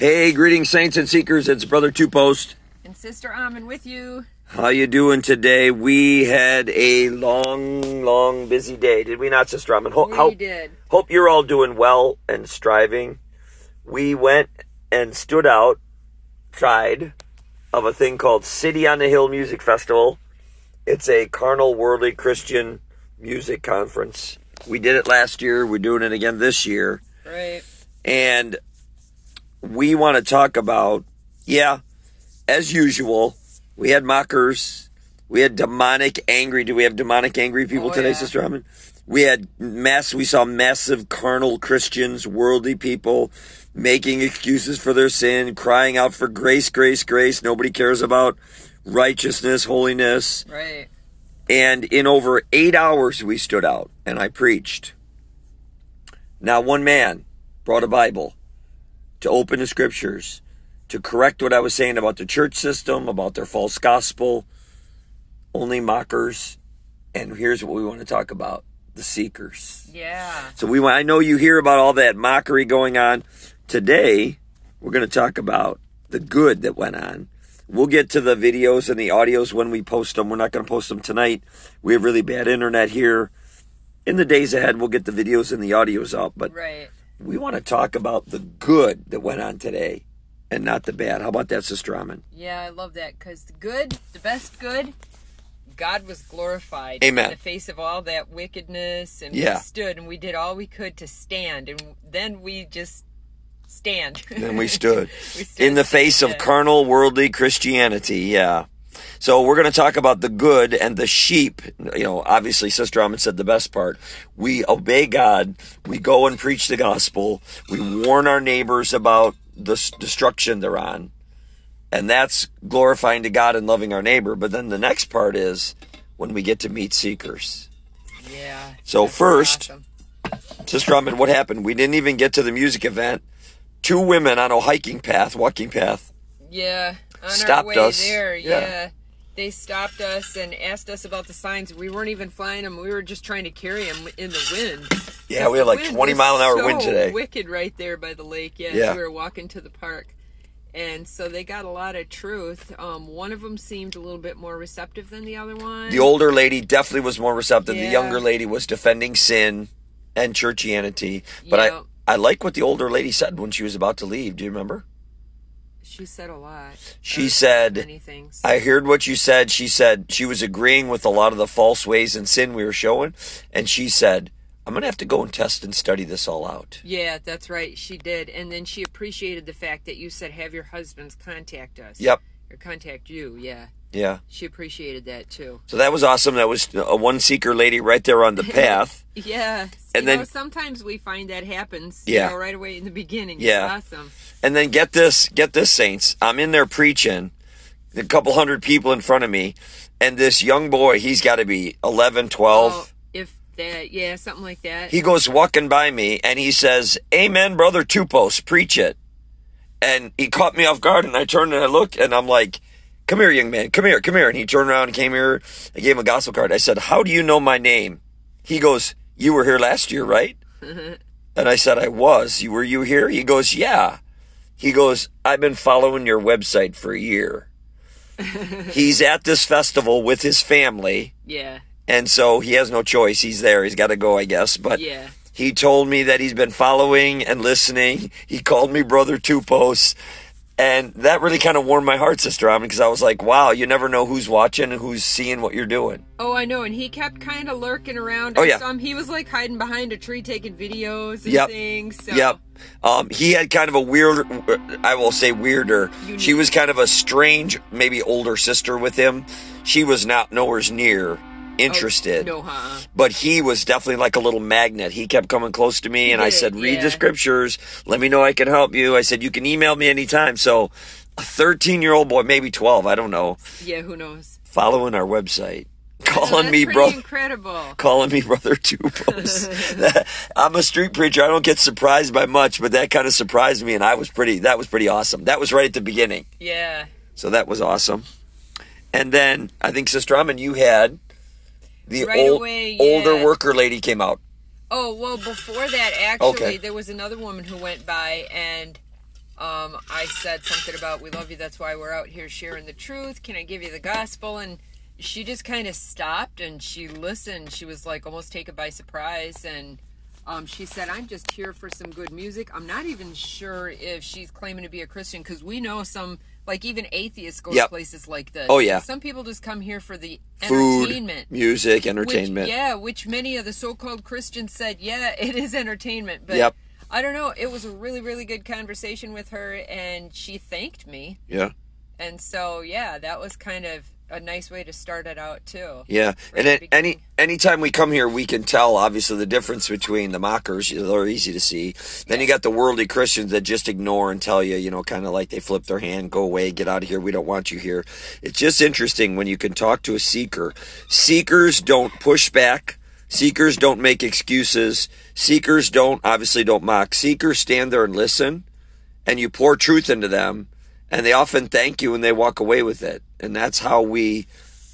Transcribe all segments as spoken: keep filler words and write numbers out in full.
Hey, greetings, saints and seekers. It's Brother Two Post and Sister Amen with you. How you doing today? We had a long, long, busy day, did we not, Sister Amen? Ho- we hope, did. Hope you're all doing well and striving. We went and stood outside of a thing called City on the Hill Music Festival. It's a carnal, worldly, Christian music conference. We did it last year. We're doing it again this year. Right. And we want to talk about, yeah, as usual, we had mockers. We had demonic angry. Do we have demonic angry people oh, today, yeah. Sister Hammond? We had mass. We saw massive carnal Christians, worldly people making excuses for their sin, crying out for grace, grace, grace. Nobody cares about righteousness, holiness. Right. And in over eight hours, we stood out and I preached. Now, one man brought a Bible to open the scriptures, to correct what I was saying about the church system, about their false gospel, only mockers. And here's what we want to talk about, the seekers. Yeah. So we I know you hear about all that mockery going on. Today, we're going to talk about the good that went on. We'll get to the videos and the audios when we post them. We're not going to post them tonight. We have really bad internet here. In the days ahead, we'll get the videos and the audios up. But right. we want to talk about the good that went on today and not the bad. How about that, Sister Amen? Yeah, I love that because the good, the best good, God was glorified. Amen. In the face of all that wickedness. And yeah. we stood and we did all we could to stand. And then we just stand. Then we stood. we stood in the face of carnal, worldly Christianity. Yeah. So we're going to talk about the good and the sheep. You know, obviously, Sister Amen said the best part. We obey God. We go and preach the gospel. We warn our neighbors about the destruction they're on. And that's glorifying to God and loving our neighbor. But then the next part is when we get to meet seekers. Yeah. So first, awesome. Sister Amen, what happened? We didn't even get to the music event. Two women on a hiking path, walking path. Yeah. On stopped our way us. there, yeah. yeah. They stopped us and asked us about the signs. We weren't even flying them. We were just trying to carry them in the wind. Yeah, we had like twenty mile an hour so wind today. Wicked right there by the lake. Yeah, yeah. We were walking to the park. And so they got a lot of truth. Um, one of them seemed a little bit more receptive than the other one. The older lady definitely was more receptive. Yeah. The younger lady was defending sin and churchianity. But yeah. I, I like what the older lady said when she was about to leave. Do you remember? She said a lot. She said, many things. I heard what you said. She said she was agreeing with a lot of the false ways and sin we were showing. And she said, I'm going to have to go and test and study this all out. Yeah, that's right. She did. And then she appreciated the fact that you said have your husbands contact us. Yep. Or contact you, yeah. Yeah. She appreciated that, too. So that was awesome. That was a one seeker lady right there on the path. yeah. And you then know, sometimes we find that happens yeah. you know, right away in the beginning. Yeah. It's awesome. And then get this, get this, saints. I'm in there preaching, a couple hundred people in front of me, and this young boy, he's got to be eleven, twelve. Oh, if that, yeah, something like that. He goes walking by me, and he says, Amen, Brother Two Post, preach it. And he caught me off guard, and I turned and I looked, and I'm like, come here, young man, come here, come here. And he turned around and came here. I gave him a gospel card. I said, how do you know my name? He goes, you were here last year, right? And I said, I was. You Were you here? He goes, yeah. He goes, I've been following your website for a year. He's at this festival with his family. Yeah. And so he has no choice. He's there. He's got to go, I guess. But yeah. He told me that he's been following and listening. He called me Brother Two Posts. And that really kind of warmed my heart, Sister Amen, because I was like, wow, you never know who's watching and who's seeing what you're doing. Oh, I know. And he kept kind of lurking around. Oh, yeah. Some, he was like hiding behind a tree taking videos and yep. things. So. Yep. Um, he had kind of a weird, I will say weirder. Unique. She was kind of a strange, maybe older sister with him. She was not nowhere near interested. Oh, no, huh? But he was definitely like a little magnet. He kept coming close to me, and I said, read yeah. the scriptures. Let me know I can help you. I said, you can email me anytime. So a thirteen-year-old boy, maybe twelve, I don't know. Yeah, who knows? Following our website. know, Calling me, bro. Incredible. Calling me Brother Two Posts. I'm a street preacher. I don't get surprised by much, but that kind of surprised me, and I was pretty. That was pretty awesome. That was right at the beginning. Yeah. So that was awesome. And then I think Sister Amen, you had the right old, away, yeah. older worker lady came out. Oh well, before that, actually, okay. there was another woman who went by and. um, I said something about, we love you, that's why we're out here sharing the truth. Can I give you the gospel? And she just kind of stopped and she listened. She was like almost taken by surprise. And um, she said, I'm just here for some good music. I'm not even sure if she's claiming to be a Christian, because we know some, like even atheists go Yep. to places like this. Oh, yeah. Some people just come here for the Food, entertainment. music, entertainment. Which, yeah, which many of the so-called Christians said, yeah, it is entertainment. But Yep. I don't know. It was a really, really good conversation with her, and she thanked me. Yeah. And so, yeah, that was kind of a nice way to start it out, too. Yeah. Right And at it, the any beginning. anytime we come here, we can tell, obviously, the difference between the mockers. They're easy to see. Then you got the worldly Christians that just ignore and tell you, you know, kind of like they flip their hand, go away, get out of here, we don't want you here. It's just interesting when you can talk to a seeker. Seekers don't push back. Seekers don't make excuses. Seekers don't, obviously don't mock. Seekers stand there and listen, and you pour truth into them, and they often thank you and they walk away with it. And that's how we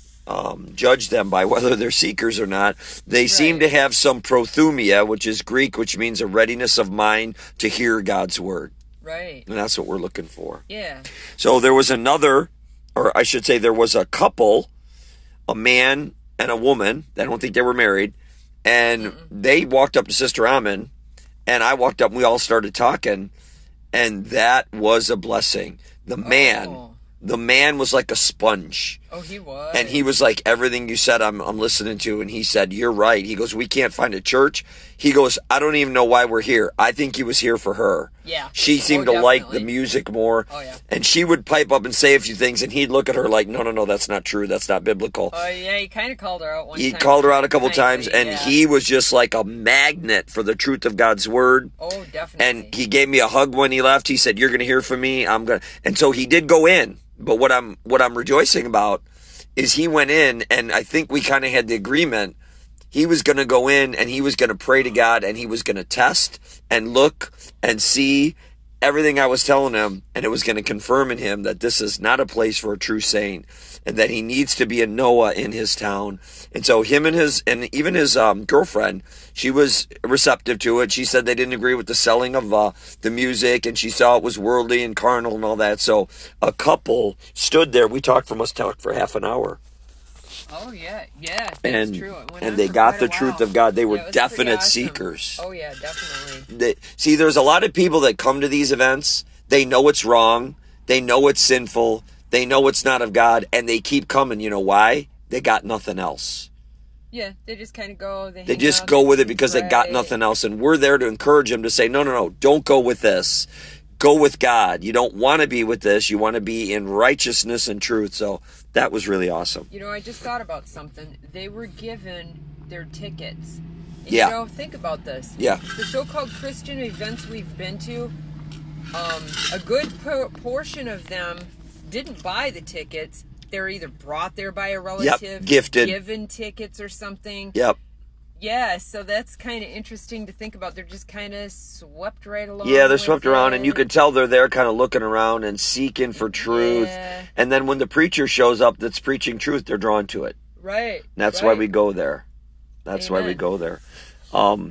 um, judge them, by whether they're seekers or not. They Right. seem to have some prothumia, which is Greek, which means a readiness of mind to hear God's word. Right. And that's what we're looking for. Yeah. So there was another, or I should say there was a couple, a man and a woman. I don't think they were married. And Mm-mm. they walked up to Sister Amin, and I walked up and we all started talking. And that was a blessing. The man, Oh. the man was like a sponge. Oh, he was. And he was like, everything you said, I'm, I'm listening to. And he said, you're right. He goes, we can't find a church. He goes, I don't even know why we're here. I think he was here for her. Yeah. She seemed Oh, to like the definitely. music more. Oh, yeah. And she would pipe up and say a few things, and he'd look at her like, no, no, no, that's not true. That's not biblical. Oh, yeah, he kind of called her out one He time. called her out a couple Kindly, times, and yeah. he was just like a magnet for the truth of God's word. Oh, definitely. And he gave me a hug when he left. He said, you're going to hear from me. I'm going to. And so he did go in. But what I'm what I'm rejoicing about is he went in, and I think we kind of had the agreement. He was going to go in, and he was going to pray to God, and he was going to test and look and see everything I was telling him, and it was going to confirm in him that this is not a place for a true saint, and that he needs to be a Noah in his town. And so him and his, and even his um, girlfriend, she was receptive to it. She said they didn't agree with the selling of uh, the music, and she saw it was worldly and carnal and all that. So a couple stood there. We talked for, must talk for half an hour. Oh, yeah, yeah, that's And, true. It went and on they for got quite the a truth while. of God. They were Yeah, it was pretty definite awesome. seekers. Oh, yeah, definitely. They, see, there's a lot of people that come to these events. They know it's wrong. They know it's sinful. They know it's not of God, and they keep coming. You know why? They got nothing else. Yeah, they just kind of go. They, They hang just out, go with it they because they got pray. nothing else. And we're there to encourage them to say, no, no, no, don't go with this. Go with God. You don't want to be with this. You want to be in righteousness and truth. So that was really awesome. You know, I just thought about something. They were given their tickets. And, Yeah. You know, think about this. Yeah. The so-called Christian events we've been to, um, a good por- portion of them didn't buy the tickets. They were either brought there by a relative, gifted. given tickets or something. Yep. Yeah, so that's kind of interesting to think about. They're just kind of swept right along. Yeah, they're with swept around, and you it. can tell they're there kind of looking around and seeking for truth. Yeah. And then when the preacher shows up that's preaching truth, they're drawn to it. Right. And that's right. why we go there. That's why we Amen. go there. Um,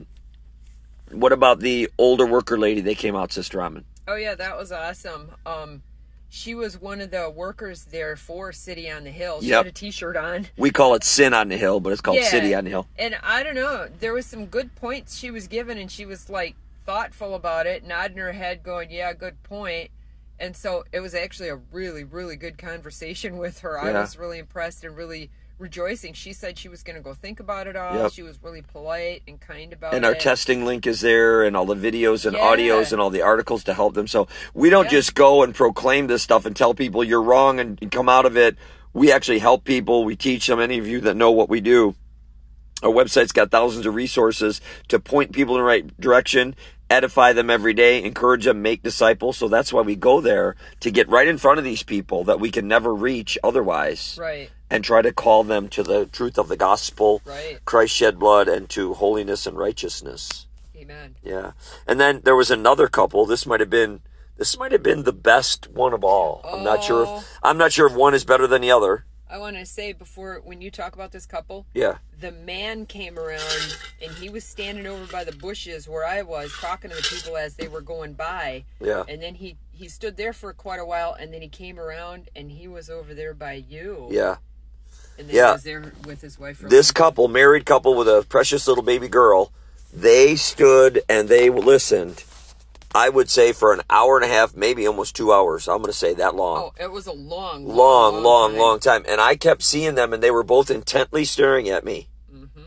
what about the older worker lady? They came out, Sister Amin. Oh yeah, that was awesome. Um, she was one of the workers there for City on the Hill. She Yep. had a T-shirt on. We call it Sin on the Hill, but it's called Yeah. City on the Hill. And I don't know, there was some good points she was given, and she was like thoughtful about it, nodding her head, going, "Yeah, good point." And so it was actually a really, really good conversation with her. I Yeah. was really impressed and really rejoicing. She said she was going to go think about it all. Yep. She was really polite and kind about And it. our testing link is there, and all the videos and Yeah. audios and all the articles to help them. So we don't Yeah. just go and proclaim this stuff and tell people you're wrong and, and come out of it. We actually help people. We teach them. Any of you that know what we do, our website's got thousands of resources to point people in the right direction, edify them every day, encourage them, make disciples. So that's why we go there, to get right in front of these people that we can never reach otherwise. Right, And try to call them to the truth of the gospel, right. Christ shed blood, and to holiness and righteousness. Amen. Yeah. And then there was another couple. This might have been this might have been the best one of all. I'm not sure Oh. if I'm not sure if one is better than the other. I want to say before, when you talk about this couple, Yeah. the man came around and he was standing over by the bushes where I was talking to the people as they were going by. Yeah. And then he, he stood there for quite a while, and then he came around and he was over there by you. Yeah. And then Yeah. he was there with his wife. For This couple, married couple with a precious little baby girl, they stood and they listened. I would say for an hour and a half, maybe almost two hours. I'm going to say that long. Oh, it was a long, long, long, long, time. long time. And I kept seeing them, and they were both intently staring at me. Mm-hmm.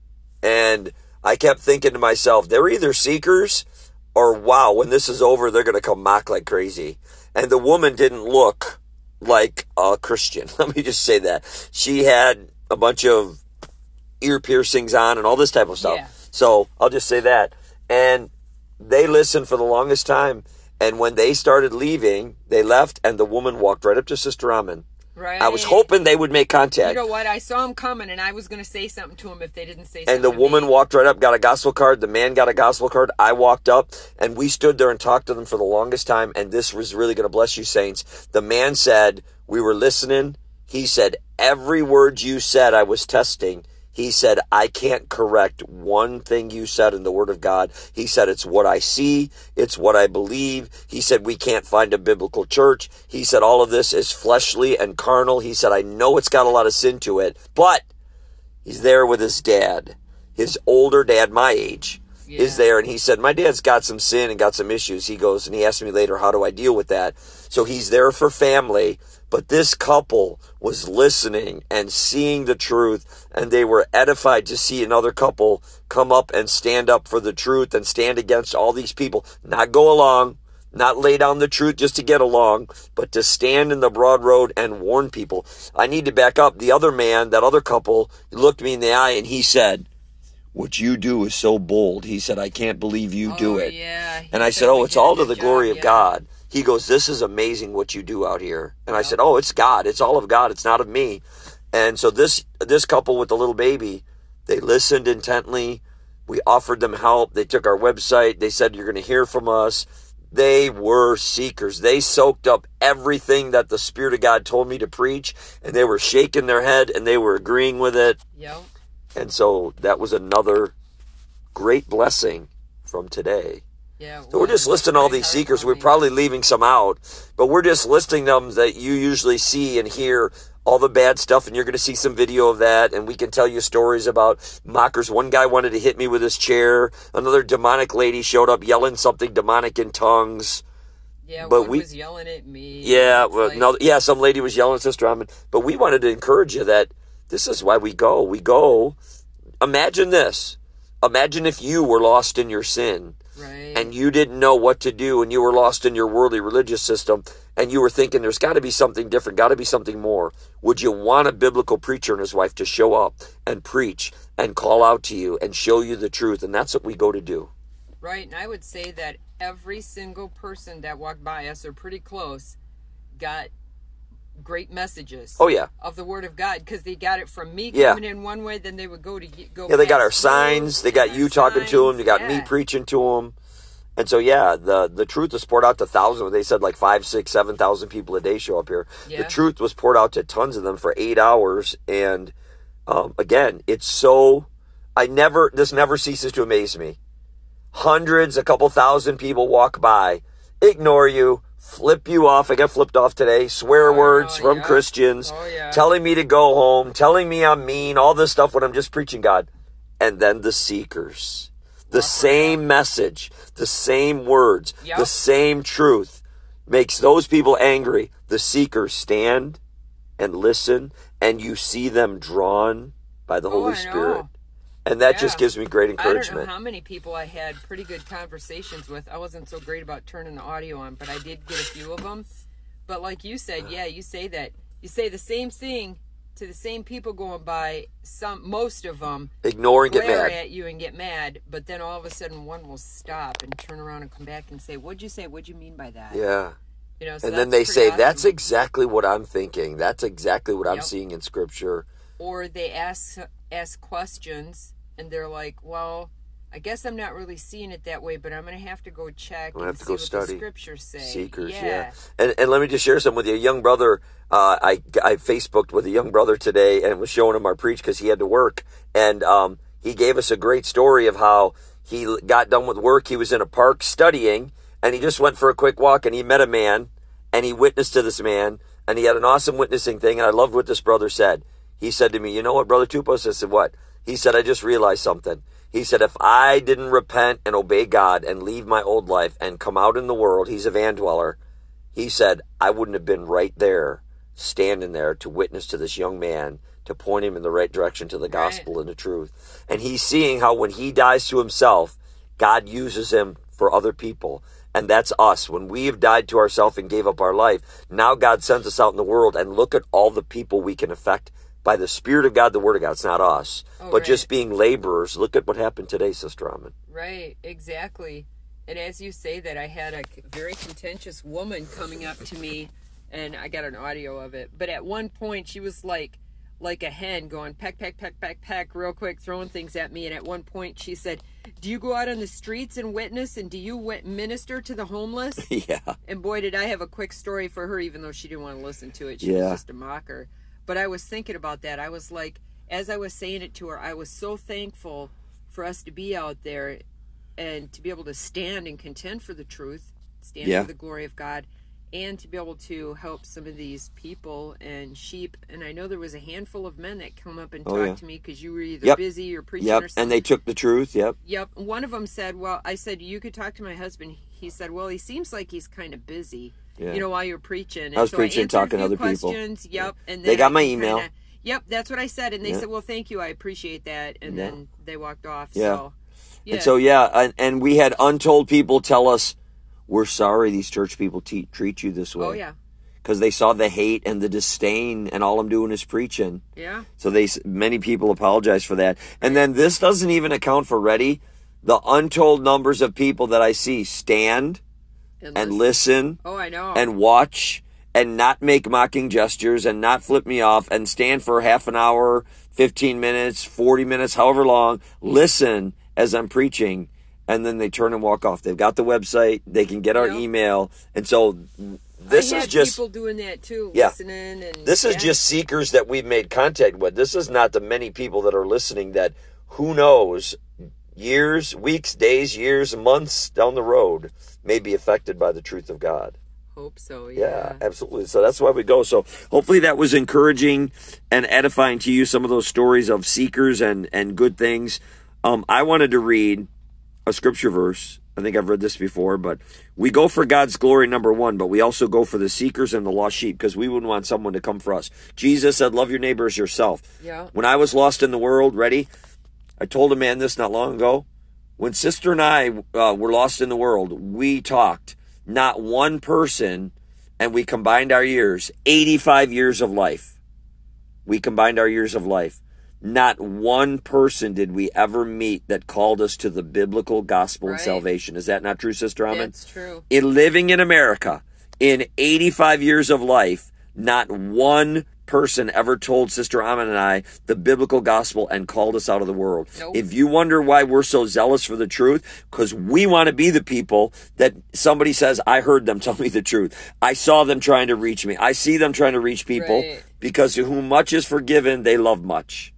And I kept thinking to myself, they're either seekers or, wow, when this is over, they're going to come mock like crazy. And the woman didn't look like a Christian. Let me just say that. She had a bunch of ear piercings on and all this type of stuff. Yeah. So I'll just say that. And they listened for the longest time. And when they started leaving, they left, and the woman walked right up to Sister Raman. Right. I was hoping they would make contact. You know what? I saw him coming, and I was going to say something to him if they didn't say something. And the to woman me. walked right up, got a gospel card. The man got a gospel card. I walked up, and we stood there and talked to them for the longest time. And this was really going to bless you, saints. The man said, we were listening. He said, every word you said, I was testing. He said, I can't correct one thing you said in the Word of God. He said, it's what I see. It's what I believe. He said, we can't find a biblical church. He said, all of this is fleshly and carnal. He said, I know it's got a lot of sin to it, but he's there with his dad. His older dad, my age, yeah. is there. And he said, my dad's got some sin and got some issues. He goes, and he asked me later, how do I deal with that? So he's there for family. But this couple was listening and seeing the truth, and they were edified to see another couple come up and stand up for the truth and stand against all these people. Not go along, not lay down the truth just to get along, but to stand in the broad road and warn people. I need to back up. The other man, that other couple, looked me in the eye and he said, what you do is so bold. He said, I can't believe you oh, do it. Yeah. And I said, oh, it's all to the glory of God. He goes, this is amazing what you do out here. And I said, oh, it's God. It's all of God. It's not of me. And so this this couple with the little baby, they listened intently. We offered them help. They took our website. They said, you're going to hear from us. They were seekers. They soaked up everything that the Spirit of God told me to preach. And they were shaking their head and they were agreeing with it. Yep. And so that was another great blessing from today. Yeah, so we're just listing all these seekers. We're probably leaving some out, but we're just listing them that you usually see and hear all the bad stuff, and you're going to see some video of that, and we can tell you stories about mockers. One guy wanted to hit me with his chair. Another demonic lady showed up yelling something demonic in tongues. Yeah, but one we, was yelling at me. Yeah, well, like... no, yeah, some lady was yelling at Sister Raman. But we wanted to encourage you that this is why we go. We go. Imagine this. Imagine if you were lost in your sin. Right. And you didn't know what to do, and you were lost in your worldly religious system, and you were thinking there's got to be something different, got to be something more. Would you want a biblical preacher and his wife to show up and preach and call out to you and show you the truth? And that's what we go to do. Right, and I would say that every single person that walked by us, or pretty close, got great messages. Oh yeah, of the Word of God, because they got it from me yeah. coming in one way, then they would go to go. Yeah, they got our signs. They got you talking signs, to them. You got yeah. me preaching to them. And so yeah, the the truth was poured out to thousands. They said like five, six, seven thousand people a day show up here. Yeah. The truth was poured out to tons of them for eight hours. And um, again, it's so I never this never ceases to amaze me. Hundreds, a couple thousand people walk by, ignore you, flip you off. I got flipped off today. Swear oh, words oh, from yeah. Christians, oh, yeah. telling me to go home, telling me I'm mean, all this stuff when I'm just preaching God. And then the seekers, the Walk same around. message, the same words, Yep. the same truth makes those people angry. The seekers stand and listen, and you see them drawn by the Oh, Holy I Spirit. know. And that Yeah. just gives me great I encouragement. don't know how many people I had pretty good conversations with. I wasn't so great about turning the audio on, but I did get a few of them. But like you said, yeah, you say that. You say the same thing to the same people going by. Some, most of them Ignore and get glare mad. at you and get mad, but then all of a sudden one will stop and turn around and come back and say, "What'd you say? What'd you mean by that?" Yeah. You know, so And then that's they pretty say, awesome. that's exactly what I'm thinking. That's exactly what I'm Yep. seeing in Scripture. Or they ask ask questions, and they're like, "Well, I guess I'm not really seeing it that way, but I'm going to have to go check I'm and have to see go what study. the scriptures say. Seekers, yeah. yeah. And and let me just share something with you. A young brother, uh, I, I Facebooked with a young brother today and was showing him our preach because he had to work. And um, he gave us a great story of how he got done with work. He was in a park studying, and he just went for a quick walk, and he met a man, and he witnessed to this man, and he had an awesome witnessing thing. And I loved what this brother said. He said to me, you know what, Brother Tupos? I said, what? He said, I just realized something. He said, if I didn't repent and obey God and leave my old life and come out in the world, he's a van dweller, he said, I wouldn't have been right there, standing there to witness to this young man, to point him in the right direction to the gospel Right. and the truth. And he's seeing how when he dies to himself, God uses him for other people. And that's us. When we have died to ourselves and gave up our life, now God sends us out in the world, and look at all the people we can affect by the Spirit of God, the Word of God. It's not us, Oh, but right. just being laborers. Look at what happened today, Sister Amon. Right, exactly. And as you say that, I had a very contentious woman coming up to me, and I got an audio of it. But at one point, she was like, like a hen going peck, peck, peck, peck, peck, real quick, throwing things at me. And at one point, she said, "Do you go out on the streets and witness, and do you wit- minister to the homeless?" Yeah. And boy, did I have a quick story for her, even though she didn't want to listen to it. She Yeah. was just a mocker. But I was thinking about that. I was like, as I was saying it to her, I was so thankful for us to be out there and to be able to stand and contend for the truth, stand Yeah. for the glory of God, and to be able to help some of these people and sheep. And I know there was a handful of men that come up and Oh, talked yeah. to me because you were either Yep. busy or preaching Yep. or something. And they took the truth. Yep. Yep. One of them said, well, I said, you could talk to my husband. He said, well, he seems like he's kind of busy, Yeah. you know, while you're preaching. And I was so preaching, I answered talking a to few other people. questions. Yep. And They then got I my can email. Kinda, yep. That's what I said. And they Yeah. said, well, thank you. I appreciate that. And Yeah. then they walked off. Yeah. So, yeah. And so, yeah, and, and we had untold people tell us, we're sorry these church people te- treat you this way. Oh, yeah. Because they saw the hate and the disdain, and all I'm doing is preaching. Yeah. So they many people apologize for that. And then this doesn't even account for, ready, the untold numbers of people that I see stand And, and listen. listen Oh, I know. and watch and not make mocking gestures and not flip me off and stand for half an hour, fifteen minutes, forty minutes, however long, listen as I'm preaching, and then they turn and walk off. They've got the website, they can get our Yep. email, and so this I is had just people doing that too, Yeah. listening. And this is yeah. just seekers that we've made contact with. This is not the many people that are listening that, who knows, years, weeks, days, years, months down the road may be affected by the truth of God. Hope so. Yeah, Yeah. absolutely. So that's why we go. So hopefully that was encouraging and edifying to you, some of those stories of seekers and, and good things. Um, I wanted to read a scripture verse. I think I've read this before, but we go for God's glory, number one, but we also go for the seekers and the lost sheep because we wouldn't want someone to come for us. Jesus said, love your neighbor as yourself. Yeah. When I was lost in the world, ready? I told a man this not long ago. When Sister and I uh, were lost in the world, we talked. Not one person, and we combined our years, eighty-five years of life. We combined our years of life. Not one person did we ever meet that called us to the biblical gospel and Right. salvation. Is that not true, Sister Almond? That's true. In living in America, in eighty-five years of life, not one person ever told Sister Amon and I the biblical gospel and called us out of the world. Nope. If you wonder why we're so zealous for the truth, because we want to be the people that somebody says, I heard them tell me the truth. I saw them trying to reach me. I see them trying to reach people, Right. because to whom much is forgiven, they love much.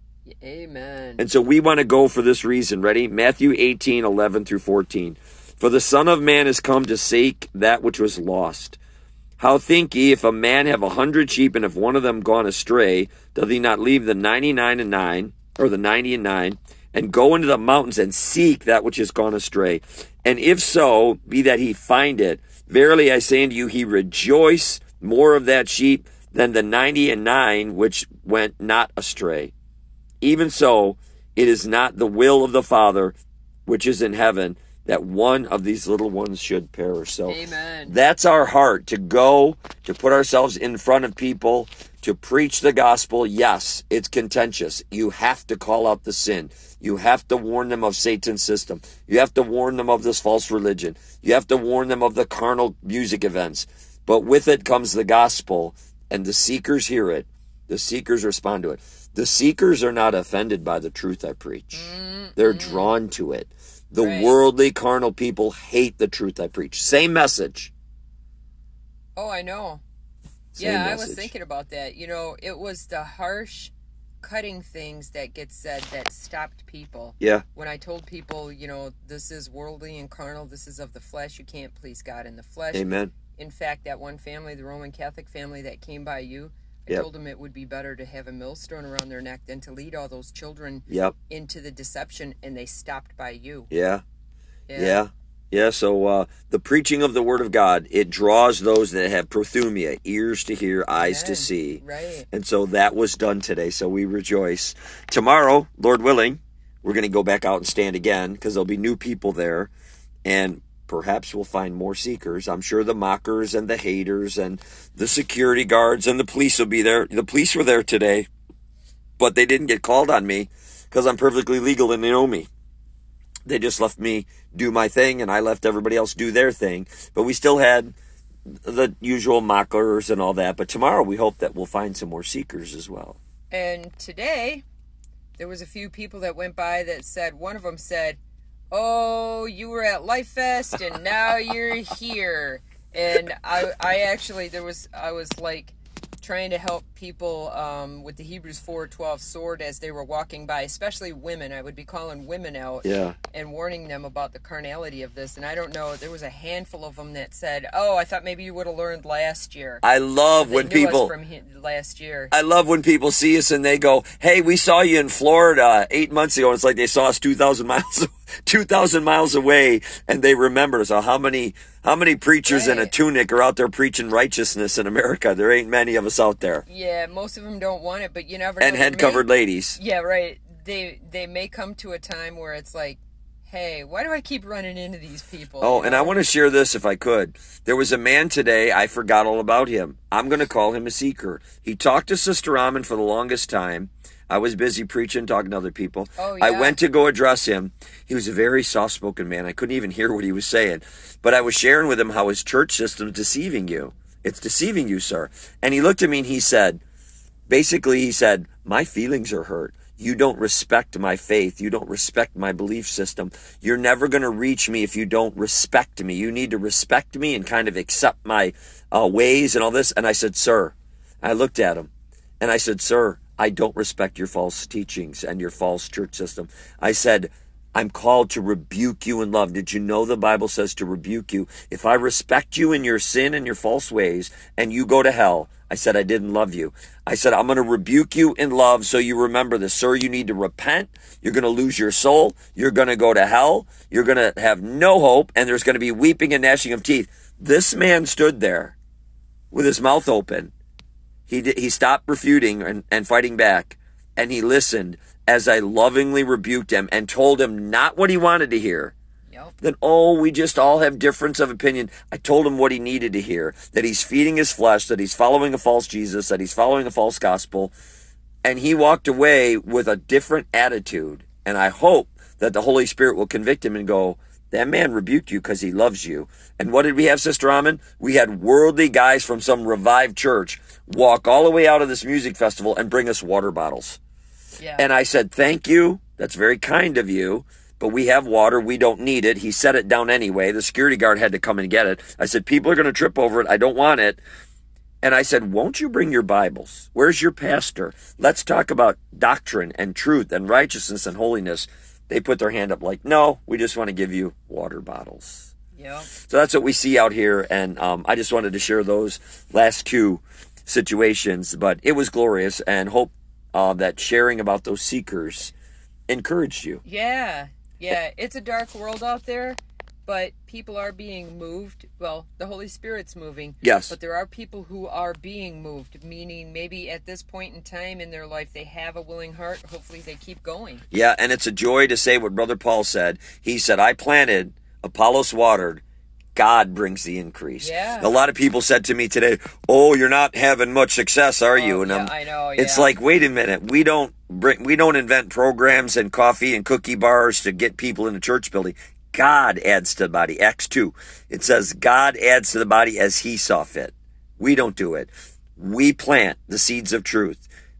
Amen. And so we want to go for this reason. Ready? Matthew eighteen, eleven through fourteen. For the Son of Man is come to seek that which was lost. How think ye, if a man have a hundred sheep, and if one of them gone astray, doth he not leave the ninety-nine and nine, or the ninety and nine, and go into the mountains and seek that which is gone astray? And if so, be that he find it. Verily I say unto you, he rejoice more of that sheep than the ninety and nine which went not astray. Even so, it is not the will of the Father which is in heaven that one of these little ones should perish. So Amen. that's our heart, to go, to put ourselves in front of people, to preach the gospel. Yes, it's contentious. You have to call out the sin. You have to warn them of Satan's system. You have to warn them of this false religion. You have to warn them of the carnal music events. But with it comes the gospel, and the seekers hear it. The seekers respond to it. The seekers are not offended by the truth I preach. Mm-hmm. They're drawn to it. The Right. worldly, carnal people hate the truth I preach. Same message. Oh, I know. Same yeah, I message. was thinking about that. You know, it was the harsh, cutting things that get said that stopped people. Yeah. When I told people, you know, this is worldly and carnal, this is of the flesh, you can't please God in the flesh. Amen. In fact, that one family, the Roman Catholic family that came by you, I Yep. told them it would be better to have a millstone around their neck than to lead all those children Yep. into the deception, and they stopped by you. Yeah. Yeah. Yeah. So uh, the preaching of the Word of God, it draws those that have prothumia, ears to hear, eyes to Amen. see. Right. And so that was done today. So we rejoice. Tomorrow, Lord willing, we're going to go back out and stand again because there'll be new people there. And perhaps we'll find more seekers. I'm sure the mockers and the haters and the security guards and the police will be there. The police were there today, but they didn't get called on me because I'm perfectly legal and they know me. They just left me do my thing and I left everybody else do their thing. But we still had the usual mockers and all that. But tomorrow we hope that we'll find some more seekers as well. And today, there was a few people that went by that said, one of them said, oh, you were at Life Fest and now you're here. And I, I actually, there was, I was like trying to help people um, with the Hebrews four twelve sword as they were walking by, especially women. I would be calling women out Yeah. and warning them about the carnality of this. And I don't know, there was a handful of them that said, oh, I thought maybe you would have learned last year. I love They when knew us people from he- last year. I love when people see us and they go, hey, we saw you in Florida eight months ago. And it's like they saw us two thousand miles, two thousand miles away and they remember us. So how many, how many preachers in a Right. tunic are out there preaching righteousness in America? There ain't many of us out there. Yeah, most of them don't want it, but you never know. And There head covered may- ladies. Yeah, right. They they may come to a time where it's like, hey, why do I keep running into these people? Oh, you and I know? want to share this if I could. There was a man today, I forgot all about him. I'm going to call him a seeker. He talked to Sister Raman for the longest time. I was busy preaching, talking to other people. Oh, I yeah. went to go address him. He was a very soft-spoken man. I couldn't even hear what he was saying. But I was sharing with him how his church system's deceiving you. It's deceiving you, sir. And he looked at me and he said, basically he said, my feelings are hurt. You don't respect my faith. You don't respect my belief system. You're never going to reach me if you don't respect me. You need to respect me and kind of accept my uh, ways and all this. And I said, sir, I looked at him and I said, sir, I don't respect your false teachings and your false church system. I said, I'm called to rebuke you in love. Did you know the Bible says to rebuke you? If I respect you in your sin and your false ways and you go to hell, I said, I didn't love you. I said, I'm going to rebuke you in love so you remember this. Sir, you need to repent. You're going to lose your soul. You're going to go to hell. You're going to have no hope, and there's going to be weeping and gnashing of teeth. This man stood there with his mouth open. He did, he stopped refuting and, and fighting back, and he listened as I lovingly rebuked him and told him not what he wanted to hear. Yep. Then, oh, we just all have difference of opinion. I told him what he needed to hear, that he's feeding his flesh, that he's following a false Jesus, that he's following a false gospel. And he walked away with a different attitude. And I hope that the Holy Spirit will convict him and go, that man rebuked you because he loves you. And what did we have, Sister Amen? We had worldly guys from some revived church walk all the way out of this music festival and bring us water bottles. Yeah. And I said, thank you. That's very kind of you. But we have water. We don't need it. He set it down anyway. The security guard had to come and get it. I said, people are going to trip over it. I don't want it. And I said, won't you bring your Bibles? Where's your pastor? Let's talk about doctrine and truth and righteousness and holiness. They put their hand up like, no, we just want to give you water bottles. Yep. So that's what we see out here. And um, I just wanted to share those last two situations. But it was glorious, and hope uh, that sharing about those seekers encouraged you. Yeah. Yeah. It's a dark world out there, but people are being moved. Well, the Holy Spirit's moving. Yes. But there are people who are being moved, meaning maybe at this point in time in their life they have a willing heart. Hopefully they keep going. Yeah, and it's a joy to say what Brother Paul said. He said, I planted, Apollos watered, God brings the increase. Yeah. A lot of people said to me today, oh, you're not having much success, are you? Oh, And yeah, I'm, I know. it's yeah. like, wait a minute. We don't bring, we don't invent programs and coffee and cookie bars to get people in the church building. God adds to the body. Acts two. It says God adds to the body as he saw fit. We don't do it. We plant the seeds of truth.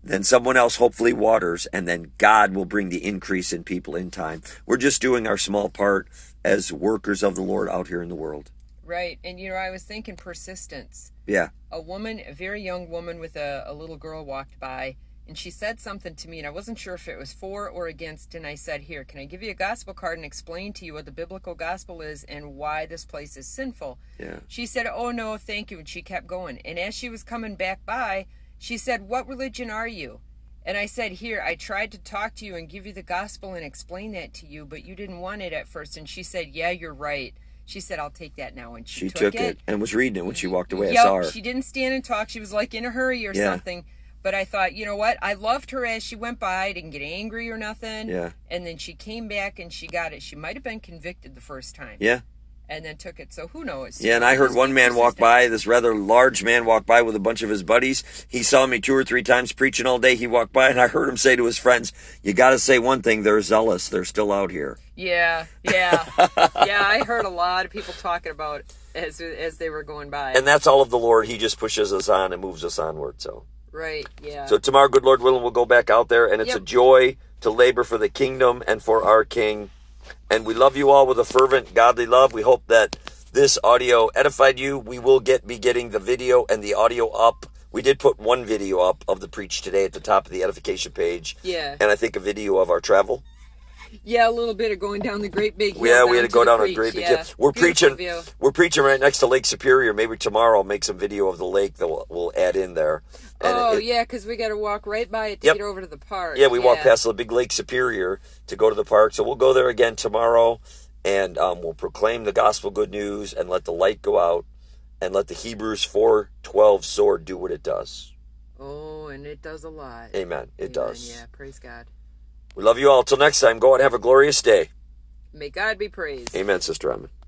Then someone else hopefully waters, and then God will bring the increase in people in time. We're just doing our small part as workers of the Lord out here in the world. Right. And, you know, I was thinking persistence. Yeah. A woman, a very young woman with a, a little girl walked by, and she said something to me, and I wasn't sure if it was for or against, and I said, here, can I give you a gospel card and explain to you what the biblical gospel is and why this place is sinful? Yeah. She said, oh, no, thank you, and she kept going. And as she was coming back by, she said, what religion are you? And I said, here, I tried to talk to you and give you the gospel and explain that to you, but you didn't want it at first. And she said, yeah, you're right. She said, I'll take that now. And she, She took, took it and was reading it when she walked away. I Yep, saw her. she didn't stand and talk. She was like in a hurry or Yeah. something. But I thought, you know what? I loved her as she went by. I didn't get angry or nothing. Yeah. And then she came back and she got it. She might have been convicted the first time. Yeah. And then took it. So who knows? Yeah, and I heard Just one be man walk persistent. by, this rather large man walk by with a bunch of his buddies. He saw me two or three times preaching all day. He walked by, and I heard him say to his friends, you got to say one thing, they're zealous. They're still out here. Yeah, yeah. Yeah, I heard a lot of people talking about it as, as they were going by. And that's all of the Lord. He just pushes us on and moves us onward. So, Right, yeah. so tomorrow, good Lord willing, we'll go back out there, and it's Yep. a joy to labor for the kingdom and for our King. And we love you all with a fervent, godly love. We hope that this audio edified you. We will get be getting the video and the audio up. We did put one video up of the preach today at the top of the edification page. Yeah. And I think a video of our travel. Yeah, a little bit of going down the great big hill. Yeah, we had to to go the down a preach, great big yeah. hill. We're Beautiful preaching. view. We're preaching right next to Lake Superior. Maybe tomorrow I'll make some video of the lake that we'll, we'll add in there. And Oh, it- yeah, because we got to walk right by it to Yep. get over to the park. Yeah, we walk past the big Lake Superior to go to the park. So we'll go there again tomorrow, and um, we'll proclaim the gospel good news and let the light go out and let the Hebrews four twelve sword do what it does. Oh, and it does a lot. Amen. It Amen, does. Yeah, praise God. We love you all. Till next time, go out and have a glorious day. May God be praised. Amen, Sister Emma.